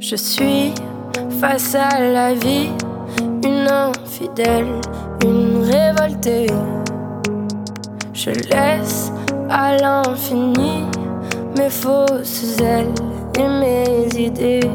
Je suis face à la vie, une infidèle, une révoltée. Je laisse à l'infini mes fausses ailes et mes idées.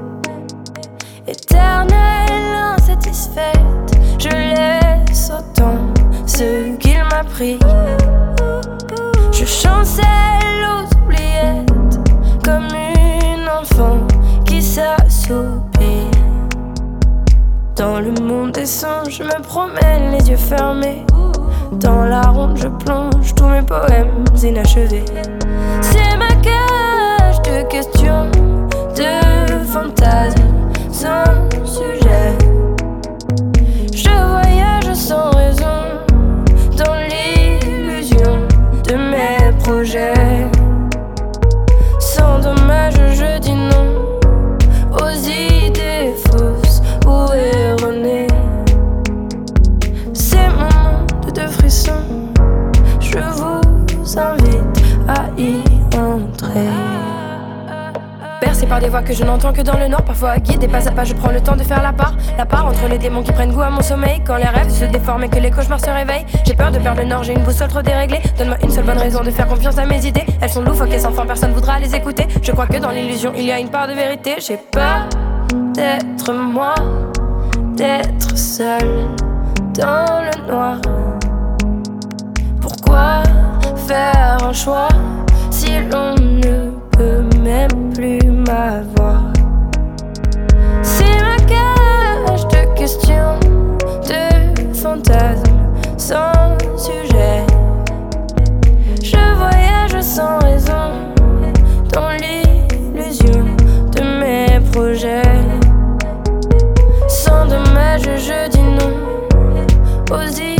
Éternelle insatisfaite, je laisse au temps ce qu'il m'a pris. Je chancelle aux oubliettes comme une enfant qui s'assoupit. Dans le monde des songes, je me promène les yeux fermés. Dans la ronde, je plonge tous mes poèmes inachevés. C'est ma cage de questions, de fantasmes sans sujet. Je voyage sans raison dans l'illusion de mes projets. Sans dommage, je dis non aux idées fausses ou erronées. C'est mon monde de frissons, je vous invite à y entrer. Bercé par des voix que je n'entends que dans le nord, parfois guidé pas à pas, je prends le temps de faire la part entre les démons qui prennent goût à mon sommeil. Quand les rêves se déforment et que les cauchemars se réveillent, j'ai peur de perdre le nord, j'ai une boussole trop déréglée. Donne-moi une seule bonne raison de faire confiance à mes idées. Elles sont loufoques et sans fin, personne voudra les écouter. Je crois que dans l'illusion il y a une part de vérité. J'ai peur d'être moi, d'être seul dans le noir. Pourquoi faire un choix si l'on ne peut même plus m'avoir? C'est ma cage de questions, de fantasmes sans sujet. Je voyage sans raison dans l'illusion de mes projets. Sans dommage, je dis non aux idées